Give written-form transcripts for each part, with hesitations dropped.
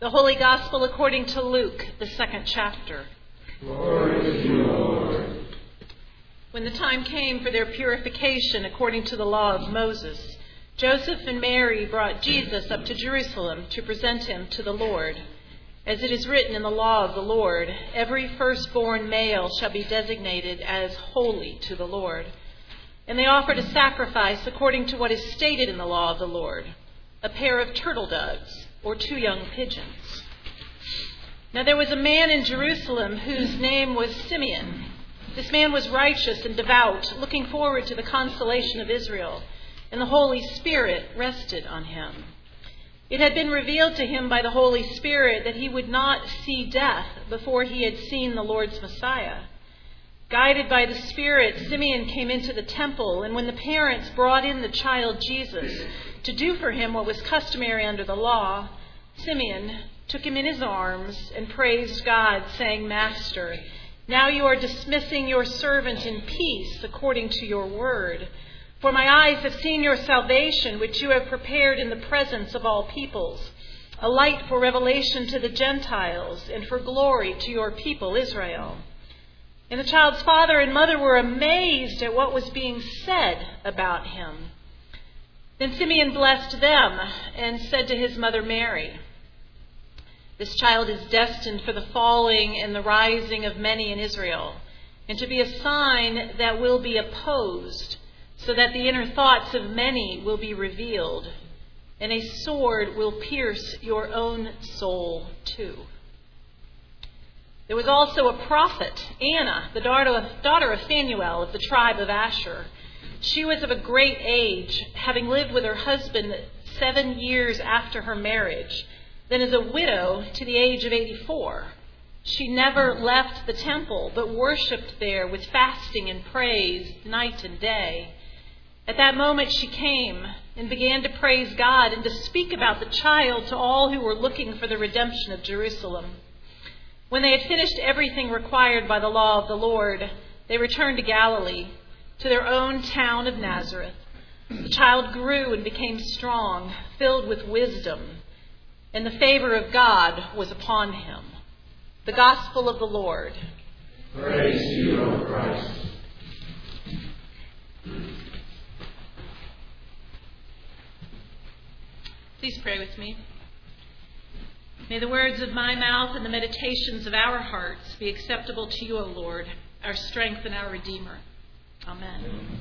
The Holy Gospel according to Luke, the 2nd chapter. Glory to you, Lord. When the time came for their purification according to the law of Moses, Joseph and Mary brought Jesus up to Jerusalem to present him to the Lord. As it is written in the law of the Lord, every firstborn male shall be designated as holy to the Lord. And they offered a sacrifice according to what is stated in the law of the Lord, a pair of turtle doves or 2 young pigeons. Now there was a man in Jerusalem whose name was Simeon. This man was righteous and devout, looking forward to the consolation of Israel, and the Holy Spirit rested on him. It had been revealed to him by the Holy Spirit that he would not see death before he had seen the Lord's Messiah. Guided by the Spirit, Simeon came into the temple, and when the parents brought in the child Jesus to do for him what was customary under the law, Simeon took him in his arms and praised God, saying, "Master, now you are dismissing your servant in peace according to your word. For my eyes have seen your salvation, which you have prepared in the presence of all peoples, a light for revelation to the Gentiles and for glory to your people Israel." And the child's father and mother were amazed at what was being said about him. Then Simeon blessed them and said to his mother Mary, "This child is destined for the falling and the rising of many in Israel, and to be a sign that will be opposed, so that the inner thoughts of many will be revealed, and a sword will pierce your own soul too." There was also a prophet, Anna, the daughter of Phanuel of the tribe of Asher. She was of a great age, having lived with her husband 7 years after her marriage, then as a widow to the age of 84. She never left the temple, but worshipped there with fasting and praise night and day. At that moment she came and began to praise God and to speak about the child to all who were looking for the redemption of Jerusalem. When they had finished everything required by the law of the Lord, they returned to Galilee, to their own town of Nazareth. The child grew and became strong, filled with wisdom, and the favor of God was upon him. The Gospel of the Lord. Praise to you, O Christ. Please pray with me. May the words of my mouth and the meditations of our hearts be acceptable to you, O Lord, our strength and our Redeemer. Amen.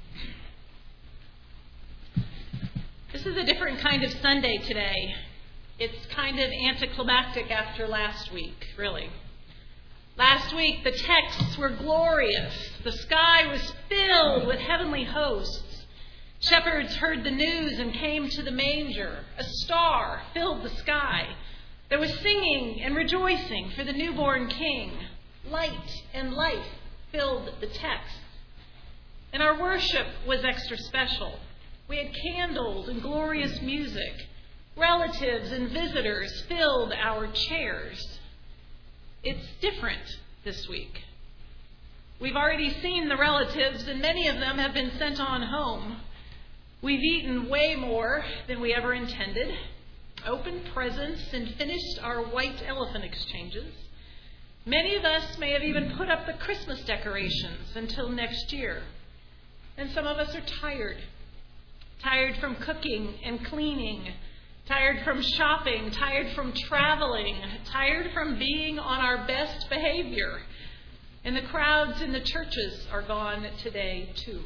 This is a different kind of Sunday today. It's kind of anticlimactic after last week, really. Last week, the texts were glorious. The sky was filled with heavenly hosts. Shepherds heard the news and came to the manger. A star filled the sky. There was singing and rejoicing for the newborn king. Light and life filled the text. And our worship was extra special. We had candles and glorious music. Relatives and visitors filled our chairs. It's different this week. We've already seen the relatives, and many of them have been sent on home. We've eaten way more than we ever intended, opened presents, and finished our white elephant exchanges. Many of us may have even put up the Christmas decorations until next year. And some of us are tired. Tired from cooking and cleaning. Tired from shopping. Tired from traveling. Tired from being on our best behavior. And the crowds in the churches are gone today too.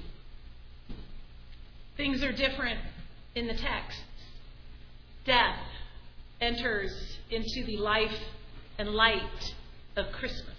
Things are different in the texts. Death enters into the life and light of Christmas.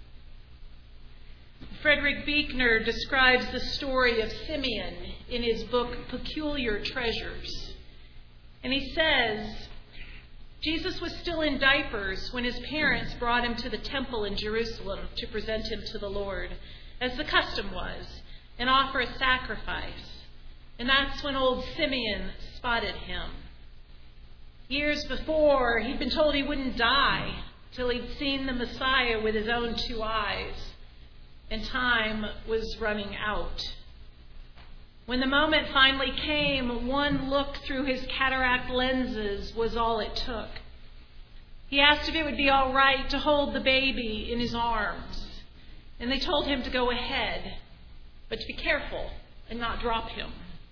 Frederick Buechner describes the story of Simeon in his book Peculiar Treasures. And he says, Jesus was still in diapers when his parents brought him to the temple in Jerusalem to present him to the Lord, as the custom was, and offer a sacrifice. And that's when old Simeon spotted him. Years before, he'd been told he wouldn't die till he'd seen the Messiah with his own 2 eyes. And time was running out. When the moment finally came, one look through his cataract lenses was all it took. He asked if it would be all right to hold the baby in his arms. And they told him to go ahead, but to be careful and not drop him.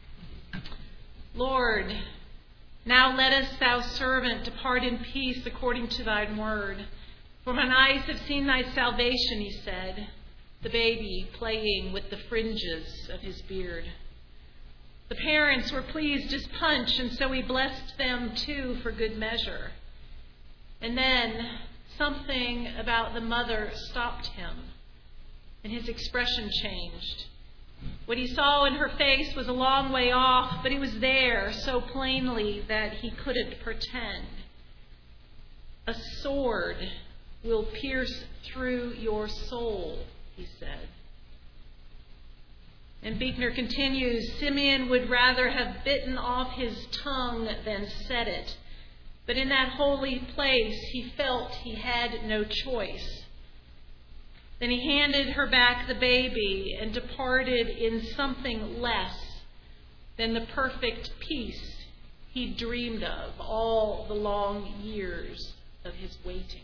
Lord, now lettest thou servant depart in peace according to thine word. For mine eyes have seen thy salvation, he said, the baby playing with the fringes of his beard. The parents were pleased as punch, and so he blessed them too for good measure. And then something about the mother stopped him, and his expression changed. What he saw in her face was a long way off, but it was there so plainly that he couldn't pretend. A sword will pierce through your soul, he said. And Buechner continues, Simeon would rather have bitten off his tongue than said it. But in that holy place, he felt he had no choice. Then he handed her back the baby and departed in something less than the perfect peace he dreamed of all the long years of his waiting.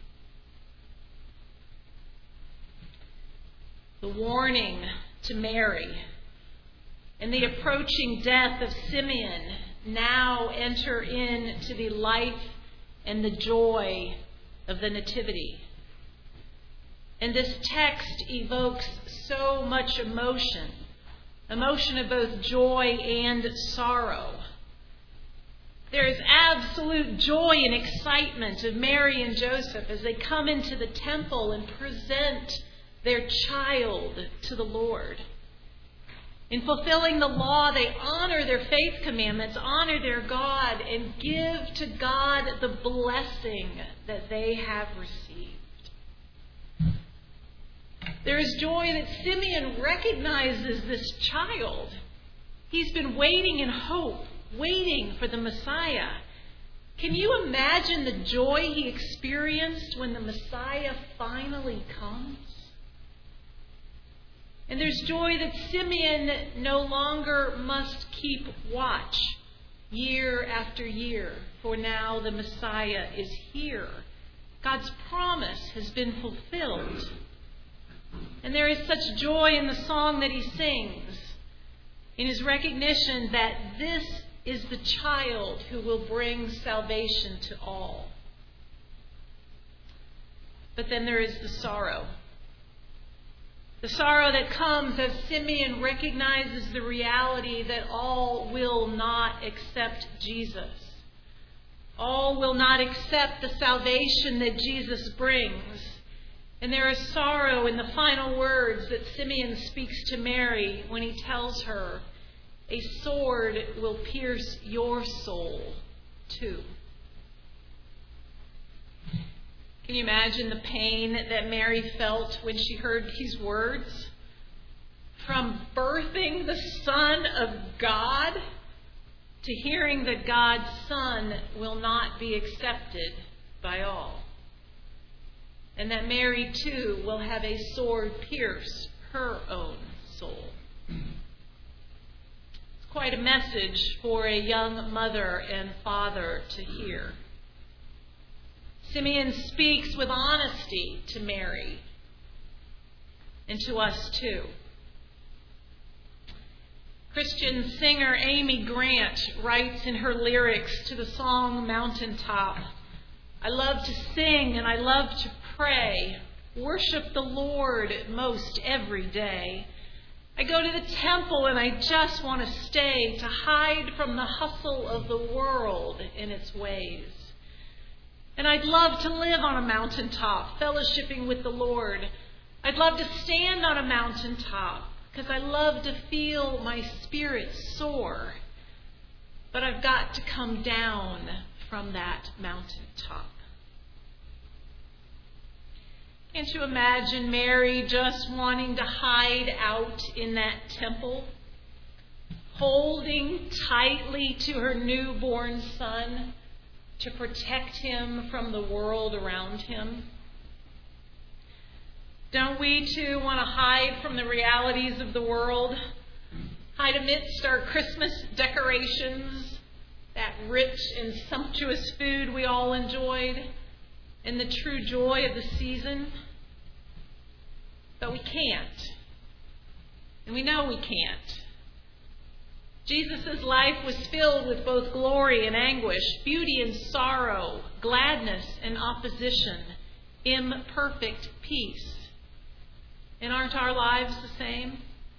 The warning to Mary and the approaching death of Simeon now enter into the life and the joy of the Nativity. And this text evokes so much emotion of both joy and sorrow. There is absolute joy and excitement of Mary and Joseph as they come into the temple and present their child to the Lord. In fulfilling the law, they honor their faith commandments, honor their God, and give to God the blessing that they have received. There is joy that Simeon recognizes this child. He's been waiting in hope, waiting for the Messiah. Can you imagine the joy he experienced when the Messiah finally comes? And there's joy that Simeon no longer must keep watch year after year, for now the Messiah is here. God's promise has been fulfilled. And there is such joy in the song that he sings, in his recognition that this is the child who will bring salvation to all. But then there is the sorrow. The sorrow that comes as Simeon recognizes the reality that all will not accept Jesus. All will not accept the salvation that Jesus brings. And there is sorrow in the final words that Simeon speaks to Mary when he tells her, a sword will pierce your soul too. Can you imagine the pain that Mary felt when she heard these words? From birthing the Son of God to hearing that God's Son will not be accepted by all. And that Mary, too, will have a sword pierce her own soul. It's quite a message for a young mother and father to hear. Simeon speaks with honesty to Mary and to us, too. Christian singer Amy Grant writes in her lyrics to the song Mountaintop, I love to sing and I love to pray, worship the Lord most every day. I go to the temple and I just want to stay, to hide from the hustle of the world in its ways. And I'd love to live on a mountaintop, fellowshipping with the Lord. I'd love to stand on a mountaintop because I love to feel my spirit soar. But I've got to come down from that mountaintop. Can't you imagine Mary just wanting to hide out in that temple, holding tightly to her newborn son to protect him from the world around him? Don't we too want to hide from the realities of the world? Hide amidst our Christmas decorations, that rich and sumptuous food we all enjoyed? and the true joy of the season, but we can't. And we know we can't. Jesus' life was filled with both glory and anguish, beauty and sorrow, gladness and opposition, imperfect peace. And aren't our lives the same?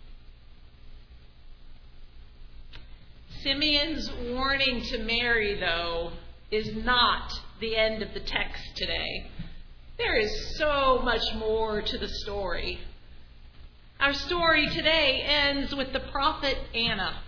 Simeon's warning to Mary, though, is not the end of the text today. There is so much more to the story. Our story today ends with the prophet Anna,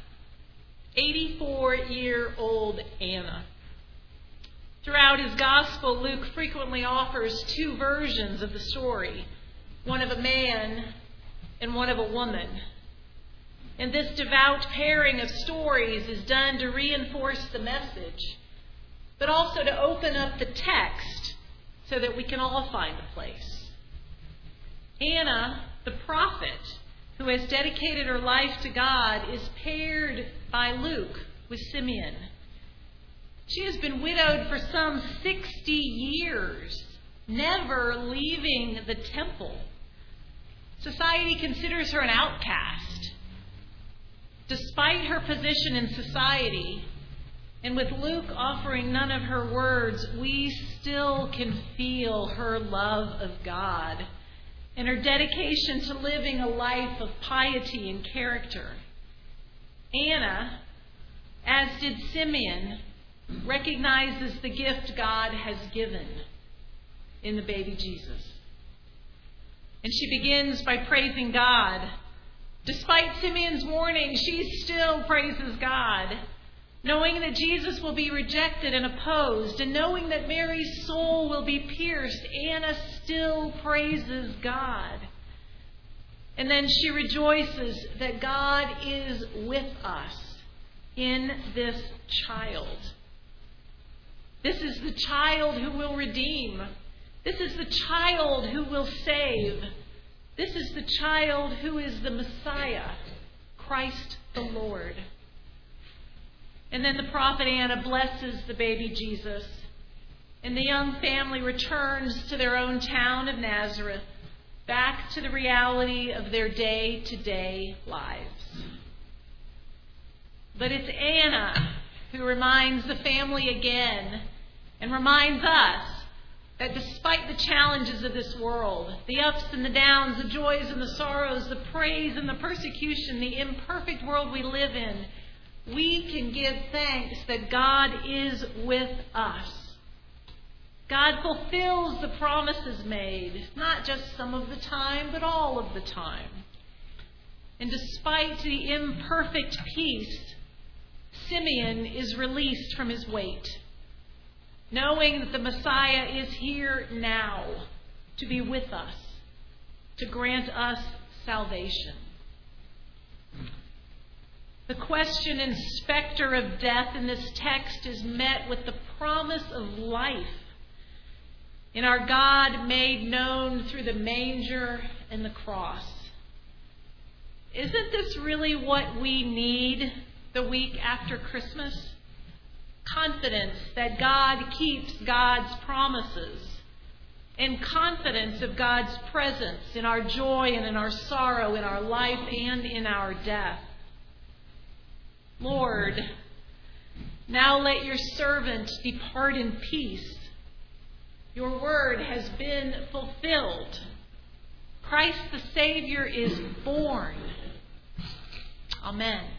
84-year-old Anna. Throughout his gospel, Luke frequently offers two versions of the story, one of a man and one of a woman. And this devout pairing of stories is done to reinforce the message, but also to open up the text so that we can all find a place. Anna, the prophet, who has dedicated her life to God, is paired by Luke with Simeon. She has been widowed for some 60 years, never leaving the temple. Society considers her an outcast. Despite her position in society, and with Luke offering none of her words, we still can feel her love of God and her dedication to living a life of piety and character. Anna, as did Simeon, recognizes the gift God has given in the baby Jesus. And she begins by praising God. Despite Simeon's warning, she still praises God, knowing that Jesus will be rejected and opposed, and knowing that Mary's soul will be pierced. Anna still praises God. And then she rejoices that God is with us in this child. This is the child who will redeem. This is the child who will save. This is the child who is the Messiah, Christ the Lord. And then the prophet Anna blesses the baby Jesus, and the young family returns to their own town of Nazareth, back to the reality of their day-to-day lives. But it's Anna who reminds the family again and reminds us that despite the challenges of this world, the ups and the downs, the joys and the sorrows, the praise and the persecution, the imperfect world we live in, we can give thanks that God is with us. God fulfills the promises made, not just some of the time, but all of the time. And despite the imperfect peace, Simeon is released from his weight, knowing that the Messiah is here now to be with us, to grant us salvation. The question and specter of death in this text is met with the promise of life in our God made known through the manger and the cross. Isn't this really what we need the week after Christmas? Confidence that God keeps God's promises, and confidence of God's presence in our joy and in our sorrow, in our life and in our death. Lord, now let your servant depart in peace. Your word has been fulfilled. Christ the Savior is born. Amen.